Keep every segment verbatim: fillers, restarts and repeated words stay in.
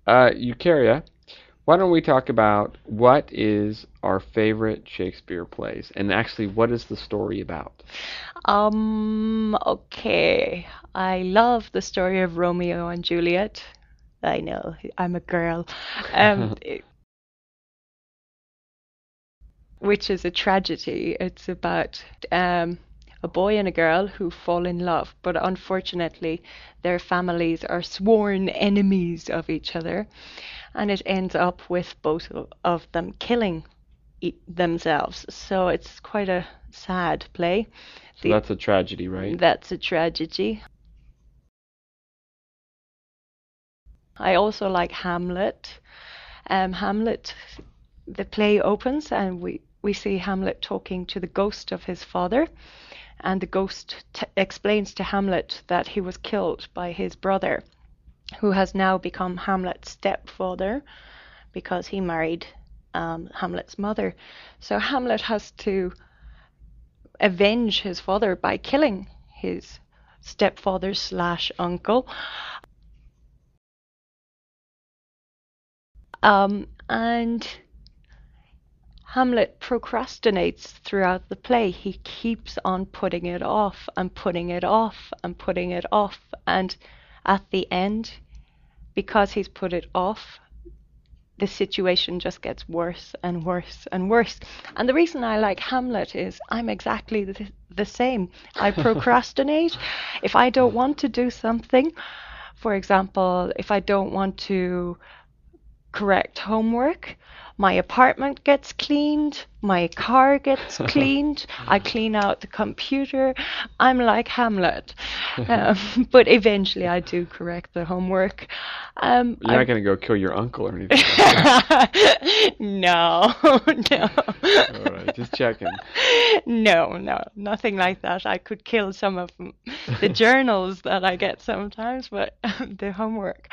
Uh, Eukarya, why don't we talk about what is our favorite Shakespeare plays, and actually, what is the story about? Um, okay. I love the story of Romeo and Juliet. I know, I'm a girl. Um, it- which is a tragedy. It's about um, a boy and a girl who fall in love, but unfortunately, their families are sworn enemies of each other, and it ends up with both of of them killing e- themselves. So it's quite a sad play. So The that's a tragedy, right? That's a tragedy. I also like Hamlet. Um, Hamlet, the play opens and we, we see Hamlet talking to the ghost of his father, and the ghost t- explains to Hamlet that he was killed by his brother, who has now become Hamlet's stepfather because he married um, Hamlet's mother. So Hamlet has to avenge his father by killing his stepfather slash uncle. Um, and Hamlet procrastinates throughout the play. He keeps on putting it off and putting it off and putting it off. And at the end, because he's put it off, the situation just gets worse and worse and worse. And the reason I like Hamlet is I'm exactly the, the same. I procrastinate. If I don't want to do something, for example, if I don't want to correct homework. My apartment gets cleaned, my car gets cleaned, I clean out the computer. I'm like Hamlet. Um, but eventually I do correct the homework. Um, You're not I going to go kill your uncle or anything like that. No, no. All right, just checking. No, no, nothing like that. I could kill some of m- the journals that I get sometimes, but the homework.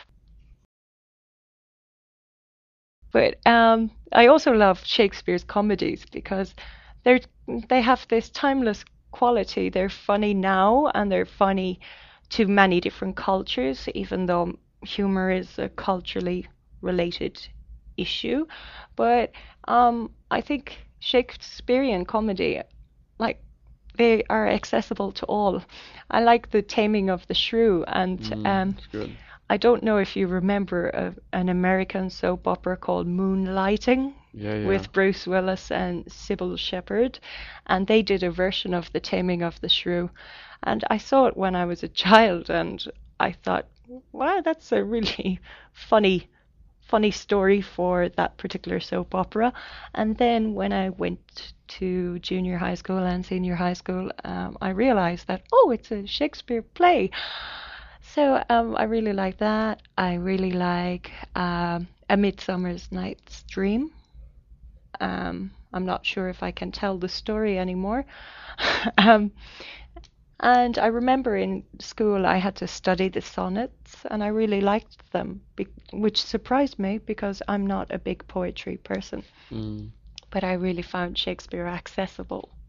But um, I also love Shakespeare's comedies because they're they have this timeless quality. They're funny now and they're funny to many different cultures, even though humor is a culturally related issue. But um, I think Shakespearean comedy, like they are accessible to all. I like the Taming of the Shrew, and Mm, um, it's good. I don't know if you remember a, an American soap opera called Moonlighting Yeah, yeah. with Bruce Willis and Sybil Shepherd, and they did a version of The Taming of the Shrew. And I saw it when I was a child, and I thought, wow, that's a really funny, funny story for that particular soap opera. And then when I went to junior high school and senior high school, um, I realized that, oh, it's a Shakespeare play. So um, I really like that. I really like um, A Midsummer's Night's Dream. Um, I'm not sure if I can tell the story anymore. um, and I remember in school I had to study the sonnets, and I really liked them, be- which surprised me because I'm not a big poetry person. Mm. But I really found Shakespeare accessible.